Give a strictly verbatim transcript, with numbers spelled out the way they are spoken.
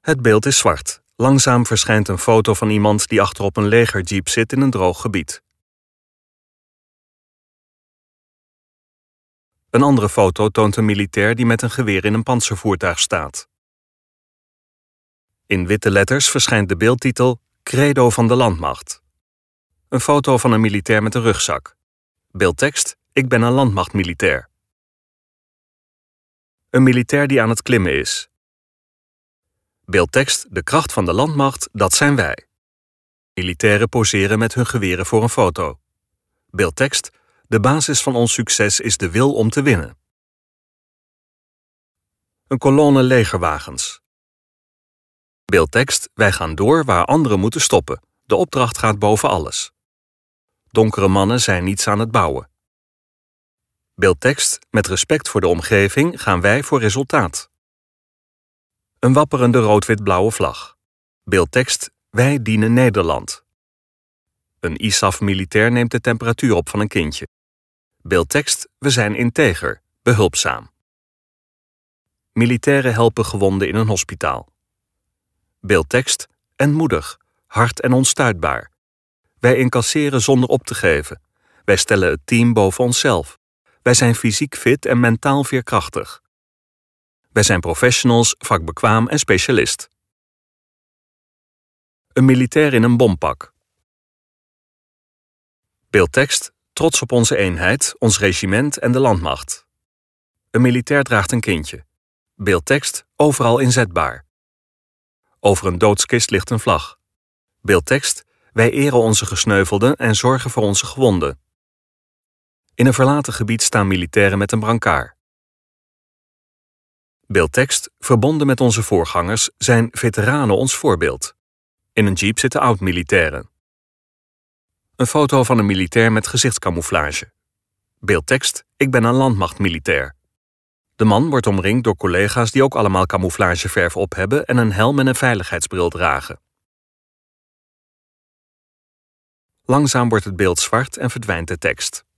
Het beeld is zwart. Langzaam verschijnt een foto van iemand die achterop een legerjeep zit in een droog gebied. Een andere foto toont een militair die met een geweer in een pantservoertuig staat. In witte letters verschijnt de beeldtitel Credo van de Landmacht. Een foto van een militair met een rugzak. Beeldtekst: Ik ben een landmachtmilitair. Een militair die aan het klimmen is. Beeldtekst: De kracht van de landmacht, dat zijn wij. Militairen poseren met hun geweren voor een foto. Beeldtekst: De basis van ons succes is de wil om te winnen. Een kolonne legerwagens. Beeldtekst: Wij gaan door waar anderen moeten stoppen. De opdracht gaat boven alles. Donkere mannen zijn niets aan het bouwen. Beeldtekst: Met respect voor de omgeving gaan wij voor resultaat. Een wapperende rood-wit-blauwe vlag. Beeldtekst: Wij dienen Nederland. Een I S A F-militair neemt de temperatuur op van een kindje. Beeldtekst: We zijn integer, behulpzaam. Militairen helpen gewonden in een hospitaal. Beeldtekst: En moedig, hard en onstuitbaar. Wij incasseren zonder op te geven. Wij stellen het team boven onszelf. Wij zijn fysiek fit en mentaal veerkrachtig. Wij zijn professionals, vakbekwaam en specialist. Een militair in een bompak. Beeldtekst: Trots op onze eenheid, ons regiment en de landmacht. Een militair draagt een kindje. Beeldtekst: Overal inzetbaar. Over een doodskist ligt een vlag. Beeldtekst: Wij eren onze gesneuvelden en zorgen voor onze gewonden. In een verlaten gebied staan militairen met een brancard. Beeldtekst: Verbonden met onze voorgangers zijn veteranen ons voorbeeld. In een jeep zitten oud-militairen. Een foto van een militair met gezichtscamouflage. Beeldtekst: Ik ben een landmachtmilitair. De man wordt omringd door collega's die ook allemaal camouflageverf op hebben en een helm en een veiligheidsbril dragen. Langzaam wordt het beeld zwart en verdwijnt de tekst.